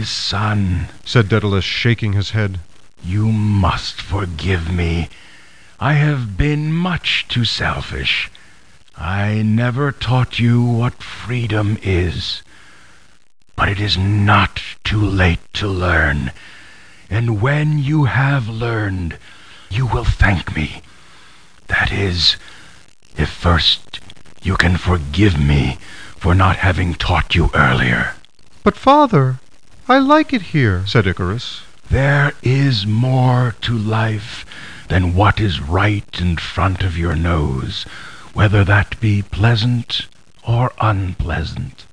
son, said Daedalus, shaking his head, you must forgive me. I have been much too selfish. I never taught you what freedom is. But it is not too late to learn, and when you have learned, you will thank me. That is, if first you can forgive me for not having taught you earlier. But father, I like it here, said Icarus. There is more to life than what is right in front of your nose, whether that be pleasant or unpleasant.